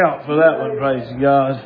Out for that one, praise God.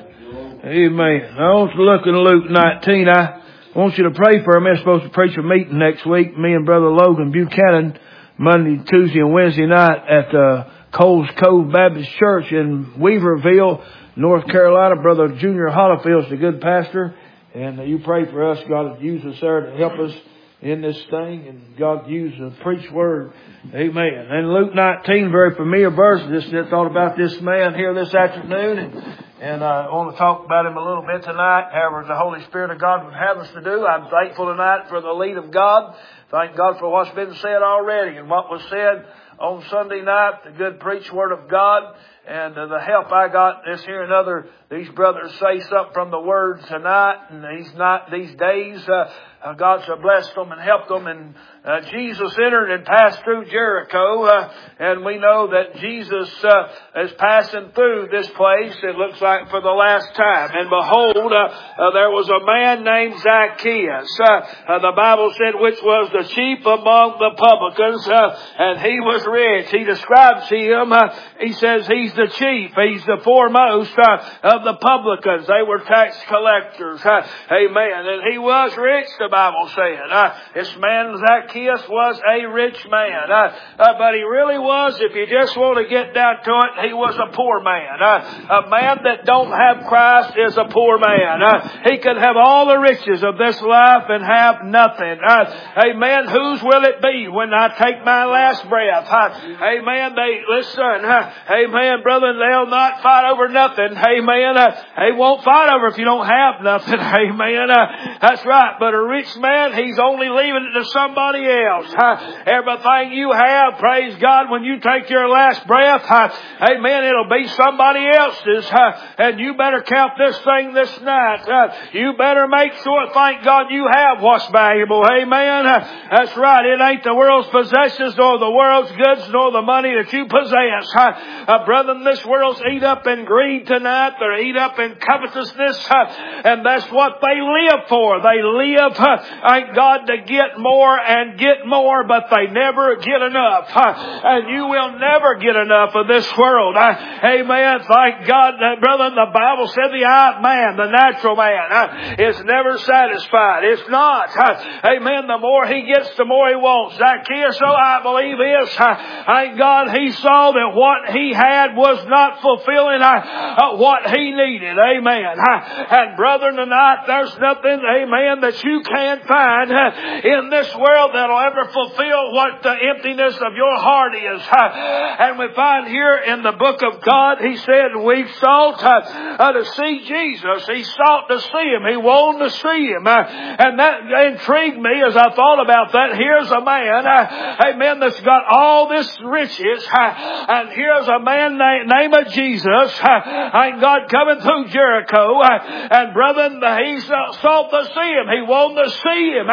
Amen. I want to look in Luke 19. I want you to pray for me. I'm supposed to preach a meeting next week. Me and Brother Logan Buchanan, Monday, Tuesday, and Wednesday night at Coles Cove Baptist Church in Weaverville, North Carolina. Brother Junior Hollifield's a good pastor. And you pray for us. God use us there to help us in this thing. And God use the preached word. Amen. And Luke 19, very familiar verse. Just thought about this man here this afternoon. And I want to talk about him a little bit tonight. However, the Holy Spirit of God would have us to do. I'm thankful tonight for the lead of God. Thank God for what's been said already and what was said on Sunday night, the good preached word of God. And the help I got this here and these brothers say something from the word tonight and these days. God's blessed them and helped them. And Jesus entered and passed through Jericho. And we know that Jesus is passing through this place, it looks like, for the last time. And behold, there was a man named Zacchaeus. The Bible said, which was the chief among the publicans. And he was rich. He describes him. He says he's the chief. He's the foremost of the publicans. They were tax collectors. Amen. And he was rich, the Bible said. This man Zacchaeus was a rich man. But he really was, if you just want to get down to it, he was a poor man. A man that don't have Christ is a poor man. He could have all the riches of this life and have nothing. Amen. Whose will it be when I take my last breath? Amen. Listen. Amen, brother. They'll not fight over nothing. Amen. They won't fight over if you don't have nothing. Amen. That's right. But a rich man, he's only leaving it to somebody else. Everything you have, praise God, when you take your last breath, amen, it'll be somebody else's. And you better count this thing this night. You better make sure, thank God, you have what's valuable. Amen. That's right. It ain't the world's possessions nor the world's goods nor the money that you possess. Brethren, this world's eat up in greed tonight. They're eat up in covetousness. And that's what they live for. They live, thank God, to get more and get more, but they never get enough. And you will never get enough of this world. Amen. Thank God, brethren, the Bible said the eye of man, the natural man, is never satisfied. It's not. Amen. The more he gets, the more he wants. Zacchaeus, so I believe is, thank God, he saw that what he had was not fulfilling what he needed. Amen. And brethren, tonight there's nothing, amen, that you can't find in this world that'll ever fulfill what the emptiness of your heart is. And we find here in the book of God, he said, we sought to see Jesus. He sought to see him. He wanted to see him. And that intrigued me as I thought about that. Here's a man, amen, that's got all this riches. And here's a man named Jesus. Thank God, coming through Jericho. And brethren, he sought to see him. He wanted to see him.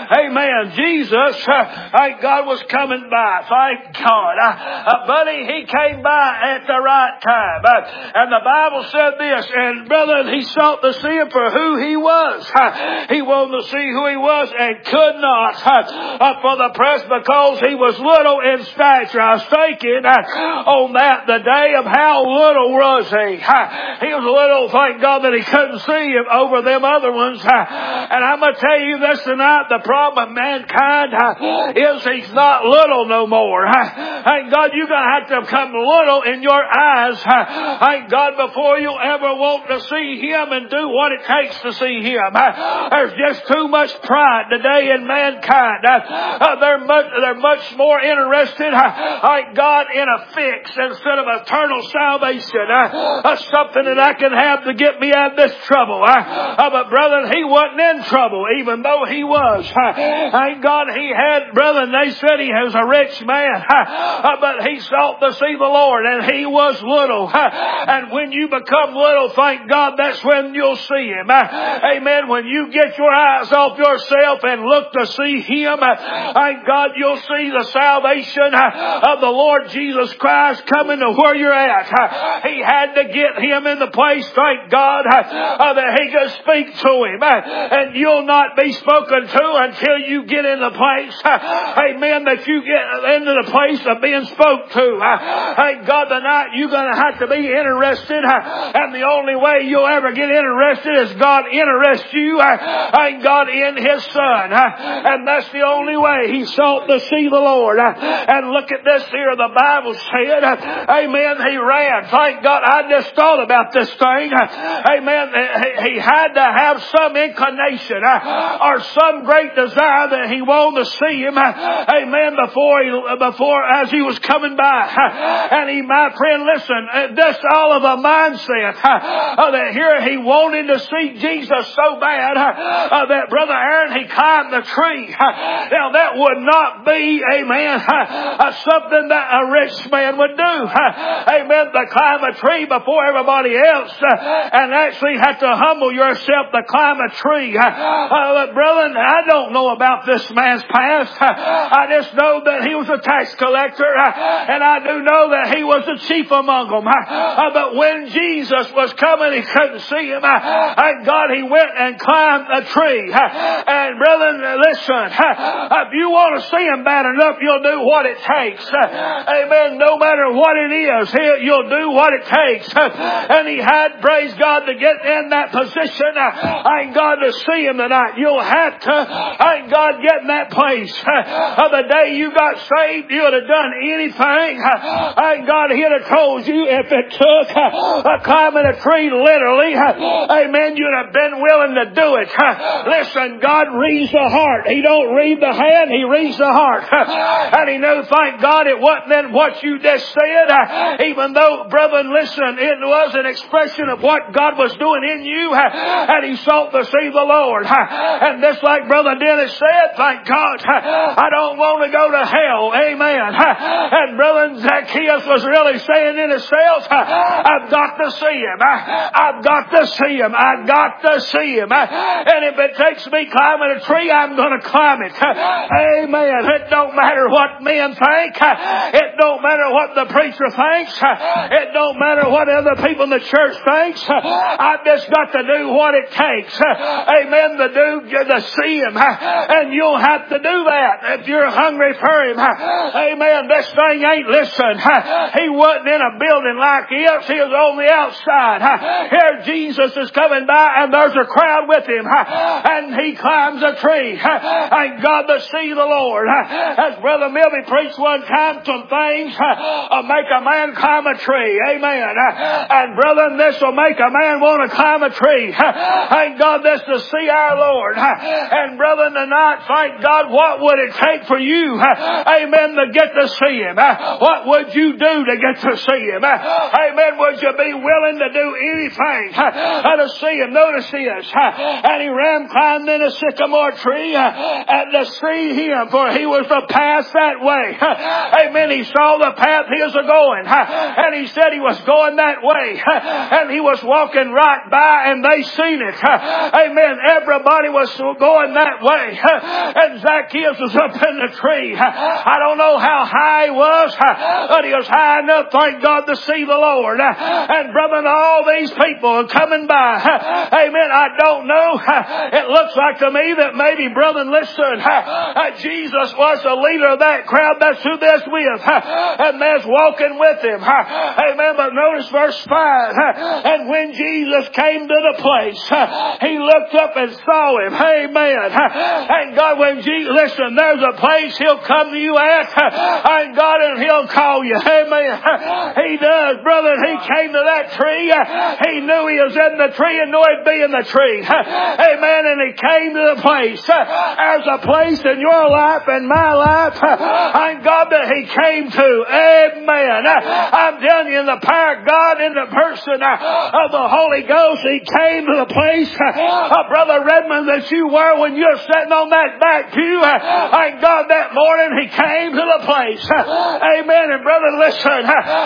Amen. Jesus, thank God, was coming by. Thank God. Buddy, he came by at the right time. And the Bible said this, and brethren, he sought to see him for who he was. He wanted to see who he was and could not for the press because he was little in stature. I was thinking on that the day of how little was he. He was little, thank God, that he couldn't see him over them other ones. And I'm going to tell you this tonight, the problem of mankind is he's not little no more. Thank God, you're going to have to become little in your eyes. Thank God, before you'll ever want to see him and do what it takes to see him. There's just too much pride today in mankind. They're much more interested, thank God, in a fix instead of eternal salvation. Something that I can have to get me out of this trouble. But brethren, he wasn't in trouble, even though he was. Thank God he had, brethren, they said he was a rich man. But he sought to see the Lord, and he was little. And when you become little, thank God, that's when you'll see him. Amen. When you get your eyes off yourself and look to see him, thank God, you'll see the salvation of the Lord Jesus Christ coming to where you're at. He had to get him in the place, thank God, that he could speak to him. And you'll not be be spoken to until you get in the place, amen, that you get into the place of being spoke to. Thank God tonight you're going to have to be interested, and the only way you'll ever get interested is God interests you, thank God, in His Son. And that's the only way. He sought to see the Lord. And look at this here. The Bible said, amen, He ran. Thank God. I just thought about this thing. Amen. He had to have some inclination or some great desire that He wanted to see Him. Amen. Before as He was coming by. And He, my friend, listen, that's all of a mindset that here He wanted to see Jesus so bad that Brother Aaron, he climbed the tree. Now that would not be, amen, something that a rich man would do. Amen. To climb a tree before everybody else and actually have to humble yourself to climb a tree. But brethren, I don't know about this man's past. I just know that he was a tax collector, and I do know that he was the chief among them. But when Jesus was coming, he couldn't see him. Thank God he went and climbed a tree. And brethren, listen, if you want to see him bad enough, you'll do what it takes. Amen. No matter what it is, you'll do what it takes. And he had, praise God, to get in that position. Thank God to see him tonight. You'll have to, thank God, get in that place. The day you got saved, you would have done anything. Thank God he'd have told you if it took climbing a tree literally, amen, you'd have been willing to do it. Listen, God reads the heart. He don't read the hand, He reads the heart. And He knew, thank God, it wasn't then what you just said. Even though, brethren, listen, it was an expression of what God was doing in you. And He sought to see the Lord. And just like Brother Dennis said, thank God, I don't want to go to hell. Amen. And Brother Zacchaeus was really saying in himself, I've got to see Him. I've got to see Him. I've got to see Him. And if it takes me climbing a tree, I'm going to climb it. Amen. It don't matter what men think. It don't matter what the preacher thinks. It don't matter what other people in the church thinks. I've just got to do what it takes. Amen. To see Him. And you'll have to do that if you're hungry for Him. Amen. This thing ain't, listen, He wasn't in a building like this. He was on the outside. Here Jesus is coming by and there's a crowd with Him. And He climbs a tree. Thank God to see the Lord. As Brother Milby preached one time, some things make a man climb a tree. Amen. And brethren, this will make a man want to climb a tree. Thank God this to see our Lord. And brethren, tonight, thank God, what would it take for you, amen, to get to see Him? What would you do to get to see Him? Amen. Would you be willing to do anything to see Him? Notice this. And he ran, climbed in a sycamore tree and to see Him, for He was to pass that way. Amen. He saw the path He was going. And he said He was going that way. And He was walking right by and they seen it. Amen. Everybody was going that way. And Zacchaeus was up in the tree. I don't know how high he was, but he was high enough, thank God, to see the Lord. And brethren, all these people are coming by. Amen. I don't know. It looks like to me that maybe, brethren, listen, Jesus was the leader of that crowd. That's who they're with. And they're walking with Him. Amen. But notice verse 5. And when Jesus came to the place, He looked up and saw Him. Amen. And God, when Jesus, listen, there's a place He'll come to you at. And God, and He'll call you. Amen. He does, brother. He came to that tree. He knew He was in the tree and knew He'd be in the tree. Amen. And He came to the place. There's a place in your life and my life. Thank God that He came to. Amen. I'm telling you, in the power of God, in the person of the Holy Ghost, He came to the place, Brother Redmond, that you were when you're sitting on that back pew. Thank God that morning He came to the place. Amen. And brother, listen,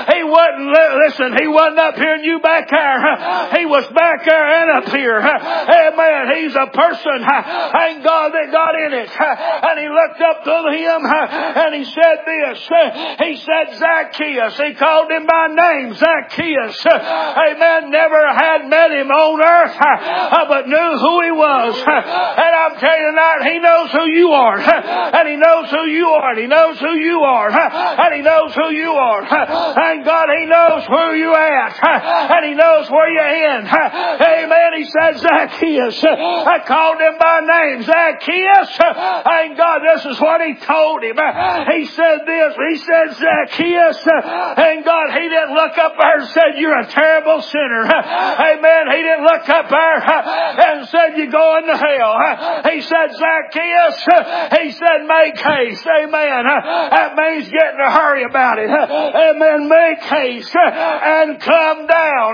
He wasn't up here and you back there. He was back there and up here. Amen. He's a person, thank God, that got in it. And He looked up to Him and He said this. He said, Zacchaeus. He called him by name, Zacchaeus. Amen. Never had met him on earth, but knew who he was. And I'm telling you tonight, He knows who you are. And He knows who you are. And He knows who you are. And He knows who you are. And God, He knows where you at. And He knows where you're in. Amen. He said, Zacchaeus. I called him by name. Zacchaeus. And God, this is what He told him. He said this. He said, Zacchaeus. And God, He didn't look up there and said, you're a terrible sinner. Amen. He didn't look up there and said, you're going to hell. He said, Zacchaeus. He said, make haste. Amen. That means get in a hurry about it. Amen. Make haste and come down.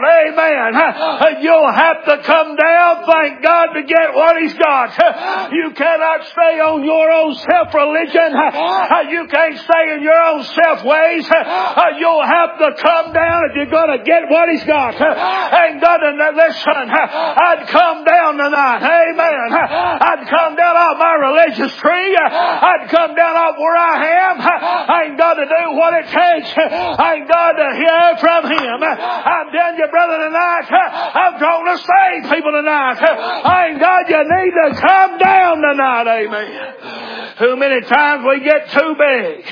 Amen. You'll have to come down, thank God, to get what He's got. You cannot stay on your own self-religion. You can't stay in your own self-ways. You'll have to come down if you're going to get what He's got. And God, listen, I'd come down tonight. Amen. I'd come down off my religious tree. I'd come down off where I am. I ain't got to do what it takes. I ain't got to hear from Him. I'm telling you, brother, tonight, I'm trying to save people tonight. I ain't got, you need to come down tonight. Amen. Too many times we get too big.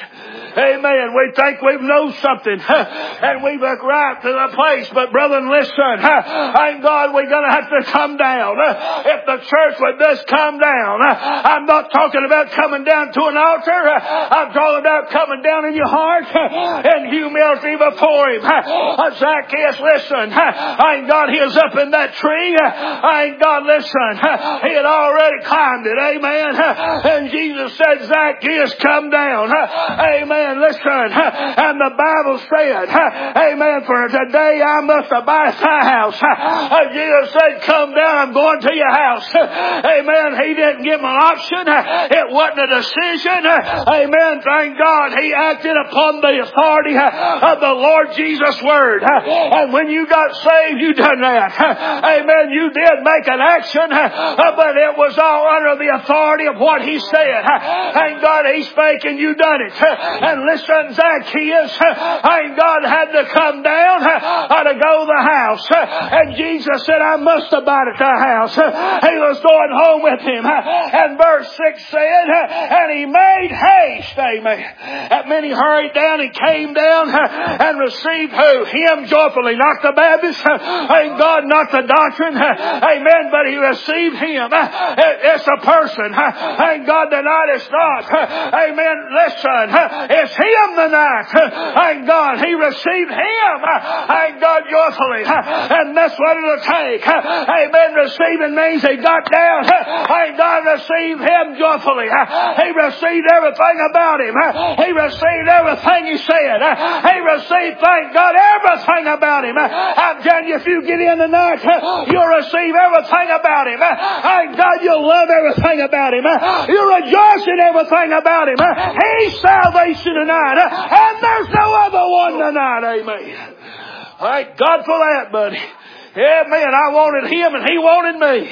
Amen. We think we know something. And we look right to the place. But brethren, listen. Thank God we're going to have to come down. If the church would just come down. I'm not talking about coming down to an altar. I'm talking about coming down in your heart in humility before Him. Zacchaeus, listen. Thank God he was up in that tree. Thank God, listen. He had already climbed it. Amen. And Jesus said, Zacchaeus, come down. Amen. Listen, and the Bible said, amen, for today I must abide at thy house. Jesus said, come down, I'm going to your house. Amen. He didn't give him an option. It wasn't a decision. Amen. Thank God he acted upon the authority of the Lord Jesus' word. And when you got saved, you done that. Amen. You did make an action, but it was all under the authority of what He said. Thank God He spake and you done it. And listen, Zacchaeus, God had to come down to go to the house. And Jesus said, I must abide at thy house. He was going home with him. And verse 6 said, and he made haste. Amen. And then he hurried down, he came down and received who? Him joyfully. Not the Baptist. Thank God, not the doctrine. Amen. But he received him. It's a person. Thank God tonight it's not. Amen. Listen. It's Him tonight. Thank God. He received Him. Thank God joyfully. And that's what it'll take. Amen. Receiving means He got down. Thank God received Him joyfully. He received everything about Him. He received everything He said. He received, thank God, everything about Him. I'm telling you, if you get in tonight, you'll receive everything about Him. Thank God you'll love everything about Him. You'll rejoice in everything about Him. He's salvation tonight. And there's no other one tonight. Amen. Thank God for that, buddy. Amen. I wanted Him and He wanted me.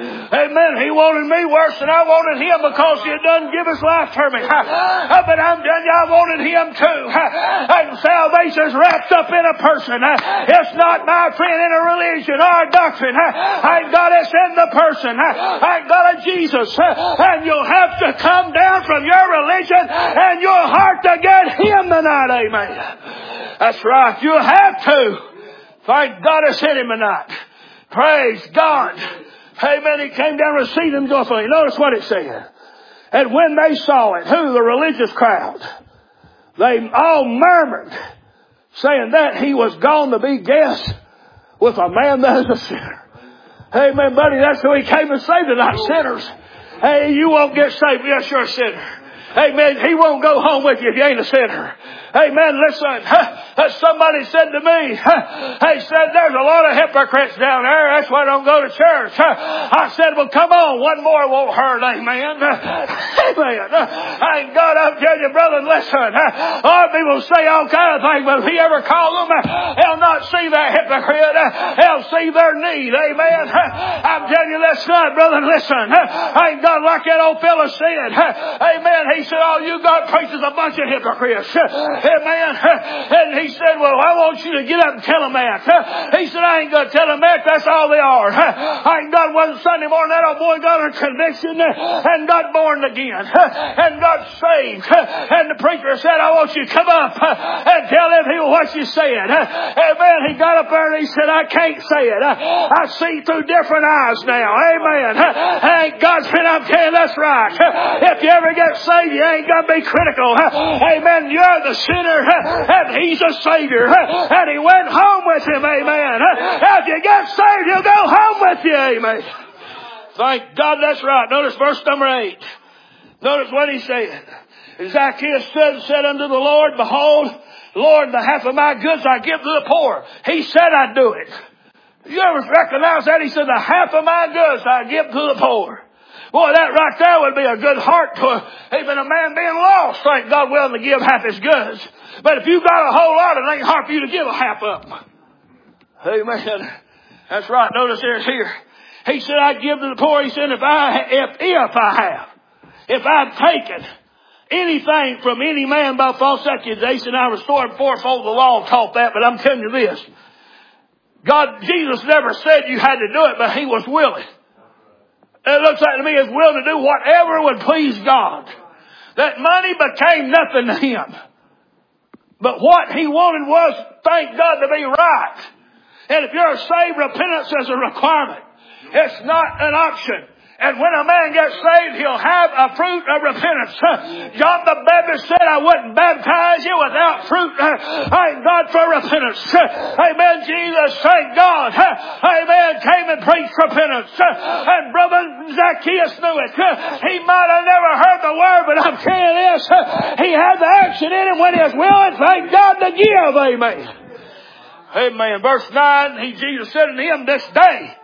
Amen. He wanted me worse than I wanted Him because He had done give His life for me. But I'm telling you, I wanted Him too. And salvation's wrapped up in a person. It's not, my friend, in a religion or a doctrine. Thank God it's in the person. Thank God of Jesus. And you'll have to come down from your religion and your heart to get Him tonight. Amen. That's right. You'll have to. Thank God it's in Him tonight. Praise God. Amen. He came down and received Him joyfully. Notice what it said. And when they saw it, who? The religious crowd. They all murmured, saying that He was gone to be guest with a man that is a sinner. Amen, buddy. That's who He came to save tonight, sinners. Hey, you won't get saved. Yes, you're a sinner. Amen. He won't go home with you if you ain't a sinner. Amen. Listen, somebody said to me, they said, there's a lot of hypocrites down there. That's why I don't go to church. I said, well, come on. One more won't hurt. Amen. Amen. Thank God, I'm telling you, brother, listen. A lot of people say all kind of things, but if He ever called them, they'll not see that hypocrite. They'll see their need. Amen. I'm telling you, that's not, brother, listen. Thank God, like that old fella said. Amen. He he said, all you God preachers a bunch of hypocrites. Amen. And he said, well, I want you to get up and tell them that. He said, I ain't going to tell them that. That's all they are. I ain't got one Sunday morning. That old boy got a conviction and got born again and got saved. And the preacher said, I want you to come up and tell them people what you said. Amen. He got up there and he said, I can't say it. I see through different eyes now. Amen. And God's been up telling that's right. If you ever get saved, you ain't got to be critical. Amen. You're the sinner and He's a Savior. And He went home with Him. Amen. If you get saved, He'll go home with you. Amen. Thank God that's right. Notice verse number 8. Notice what he said. Zacchaeus said unto the Lord, behold, Lord, the half of my goods I give to the poor. He said I'd do it. You ever recognize that? He said, the half of my goods I give to the poor. Boy, that right there would be a good heart to even a man being lost. Thank God willing to give half his goods. But if you got a whole lot, it ain't hard for you to give a half of them. Amen. That's right. Notice here. He said, I give to the poor. He said, if I've taken anything from any man by false accusation, I restore him fourfold. The law taught that, but I'm telling you this. Jesus never said you had to do it, but He was willing. It looks like to me He was willing to do whatever would please God. That money became nothing to Him. But what He wanted was, thank God, to be right. And if you're saved, repentance is a requirement. It's not an option. And when a man gets saved, he'll have a fruit of repentance. John the Baptist said, I wouldn't baptize you without fruit. Thank God for repentance. Amen. Jesus, thank God. Amen. Came and preached repentance. And brother Zacchaeus knew it. He might have never heard the word, but I'm telling you this. He had the action in him when he was willing, thank God, to give. Amen. Amen. Verse 9, Jesus said unto him, this day,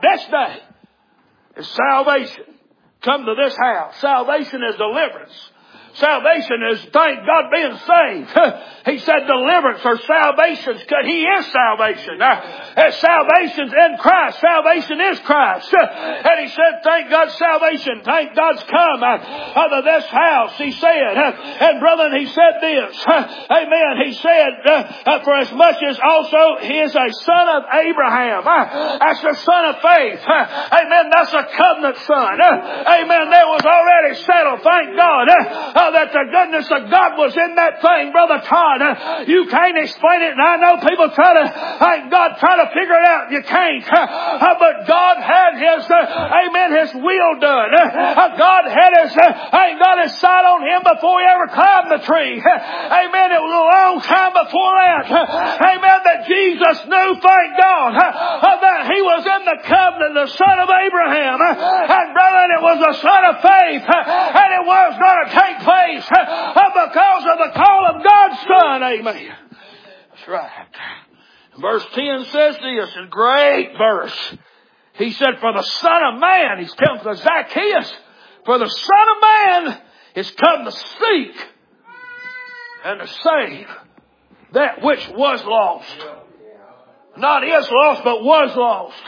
is salvation. Come to this house. Salvation is deliverance. Salvation is, thank God, being saved. He said deliverance or salvation. He is salvation. Salvation's in Christ. Salvation is Christ. And he said, thank God, salvation. Thank God's come out of this house. He said, and brethren, he said this. Amen. He said, for as much as also he is a son of Abraham. That's the son of faith. Amen. That's a covenant son. Amen. That was already settled. Thank God. That the goodness of God was in that thing, Brother Todd. You can't explain it, and I know people try to figure it out. You can't. But God had His will done. God had His sight on Him before He ever climbed the tree. Amen. It was a long time before that. Amen. That Jesus knew, thank God, that He was in the covenant, the son of Abraham. And brethren, it was the son of faith. And it was going to take place because of the call of God's Son. Amen. That's right. Verse 10 says this, a great verse. He said, for the Son of Man, He's come to Zacchaeus, for the Son of Man is come to seek and to save that which was lost. Not is lost, but was lost.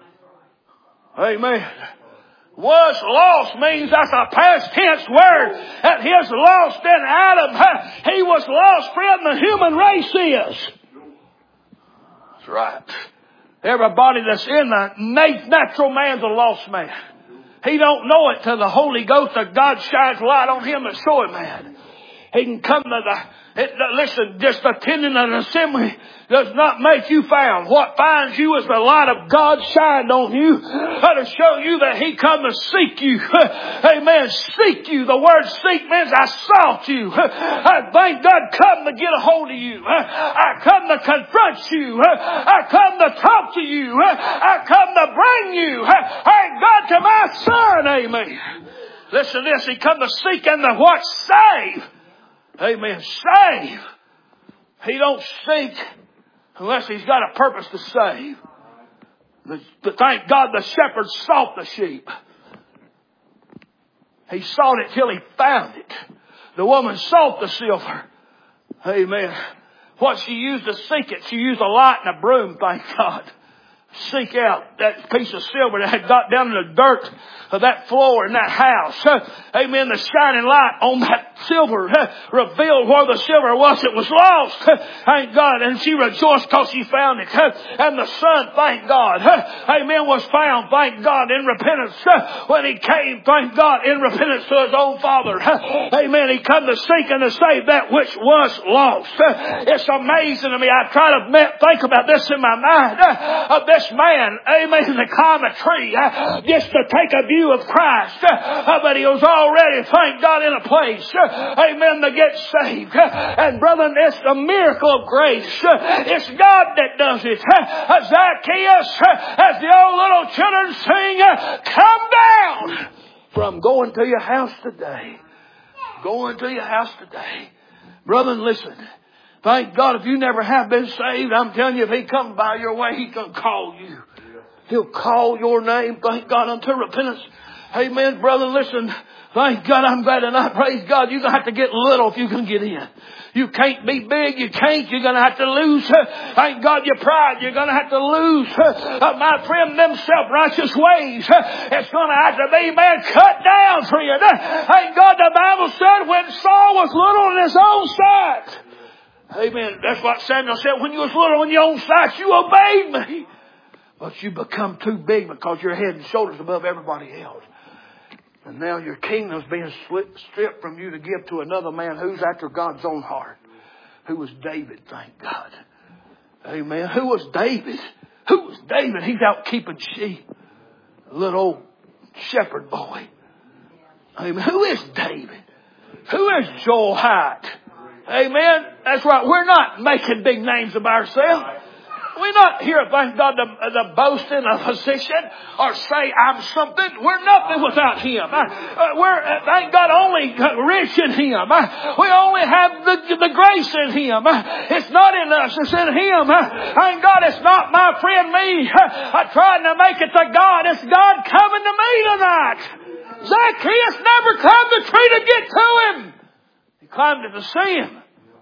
Amen. Was lost means that's a past tense word. And His lost in Adam. He was lost, friend, the human race is. That's right. Everybody that's in the natural man's a lost man. He don't know it till the Holy Ghost of God shines light on him and show him that. He can come to listen, just attending an assembly does not make you found. What finds you is the light of God shined on you to show you that He come to seek you. Amen. Seek you. The word seek means I sought you. I thank God come to get a hold of you. I come to confront you. I come to talk to you. I come to bring you. Thank God to my Son. Amen. Listen to this. He come to seek and to what? Save. Amen. Save. He don't seek unless He's got a purpose to save. Thank God the shepherd sought the sheep. He sought it till he found it. The woman sought the silver. Amen. What she used to seek it, she used a light and a broom, thank God. Seek out that piece of silver that had got down in the dirt of that floor in that house. Amen. The shining light on that silver revealed where the silver was. It was lost. Thank God. And she rejoiced because she found it. And the son, thank God, amen, was found, thank God, in repentance. When he came, thank God, in repentance to his own father. Amen. He come to seek and to save that which was lost. It's amazing to me. I try to think about this in my mind. Of this man, amen, to climb a tree just to take a view of Christ. But he was already, thank God, in a place, amen, to get saved. And brethren, it's the miracle of grace. It's God that does it. Zacchaeus, as the old little children sing, come down from going to your house today. Going to your house today. Brethren, listen. Thank God if you never have been saved, I'm telling you, if He comes by your way, He can call you. He'll call your name, thank God, unto repentance. Amen, brother, listen. Thank God, I'm glad tonight. Praise God. You're going to have to get little if you can get in. You can't be big. You can't. You're going to have to lose. Thank God your pride. You're going to have to lose, my friend, them self-righteous ways. It's going to have to be, man, cut down for you. Thank God the Bible said when Saul was little in his own sight. Amen. That's what Samuel said. When you was little in your own sight, you obeyed me. But you become too big because you're head and shoulders above everybody else. And now your kingdom's being stripped from you to give to another man who's after God's own heart. Who was David, thank God. Amen. Who was David? Who was David? He's out keeping sheep. A little old shepherd boy. Amen. Who is David? Who is Joel Hyatt? Amen. That's right. We're not making big names of ourselves. We're not here, thank God, to boast in a position or say I'm something. We're nothing without Him. We're, thank God, only rich in Him. We only have the grace in Him. It's not in us, it's in Him. Thank God, it's not my friend me trying to make it to God. It's God coming to me tonight. Zacchaeus never climbed the tree to get to Him. He climbed it to see Him.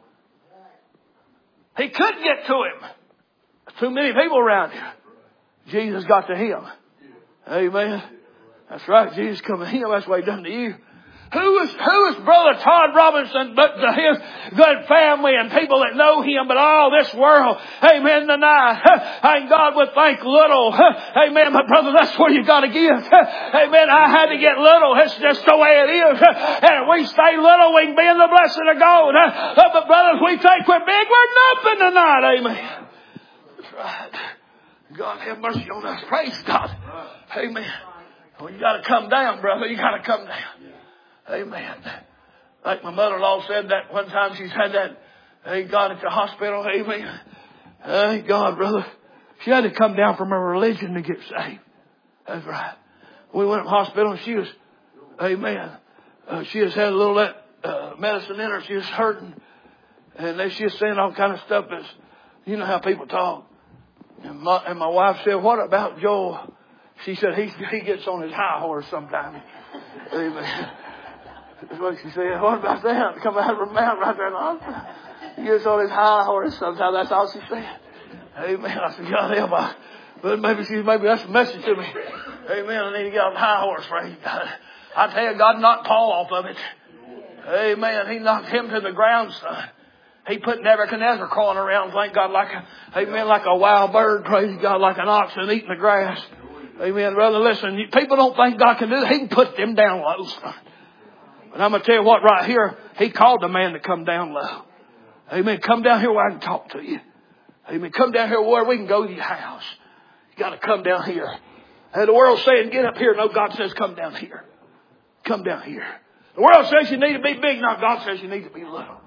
He couldn't get to Him. Too many people around here. Jesus got to him. Amen. That's right. Jesus come to him. That's what He done to you. Who is Brother Todd Robinson but to his good family and people that know him, but all this world, amen, tonight. Thank God would think little. Amen, my brother, that's where you got to give. Amen, I had to get little. It's just the way it is. And if we stay little, we can be in the blessing of God. But brothers, we think we're big, we're nothing tonight. Amen. Right. God have mercy on us. Praise God. Amen. Well, you got to come down, brother. You got to come down. Amen. Like my mother-in-law said that one time, she's had that, thank God, at the hospital. Amen. Thank God, brother. She had to come down from her religion to get saved. That's right. We went to the hospital and she was, amen. She has had a little medicine in her. She was hurting. And she was saying all kind of stuff. As, you know how people talk. And my wife said, what about Joel? She said, he gets on his high horse sometimes. Amen. That's what she said. What about that? Come out of her mouth right there in the hospital. He gets on his high horse sometimes. That's all she said. Amen. I said, God help me. But maybe that's a message to me. Amen. I need to get on the high horse. Praise God. I tell you, God knocked Paul off of it. Amen. He knocked him to the ground, son. He put Nebuchadnezzar crawling around, thank God, like a wild bird, praise God, like an oxen eating the grass. Amen. Brother, listen, people don't think God can do that. He can put them down low, son. But I'm going to tell you what, right here, He called the man to come down low. Amen. Come down here where I can talk to you. Amen. Come down here where we can go to your house. You got to come down here. And the world's saying, get up here. No, God says, come down here. Come down here. The world says you need to be big. No, God says you need to be little.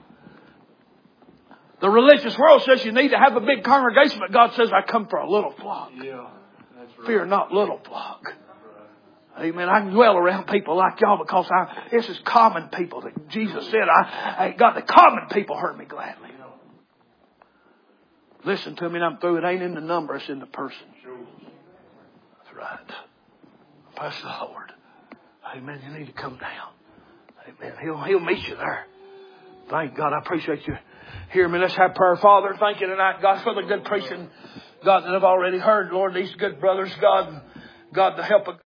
The religious world says you need to have a big congregation, but God says, I come for a little flock. Yeah, that's right. Fear not, little flock. Amen. I can dwell around people like y'all because this is common people that Jesus said, I got the common people heard me gladly. Listen to me and I'm through. It ain't in the number, it's in the person. That's right. Bless the Lord. Amen. You need to come down. Amen. He'll meet you there. Thank God. I appreciate you. Hear me. Let's have prayer. Father, thank you tonight, God, for the good preaching, God, that I've already heard. Lord, these good brothers, God, to help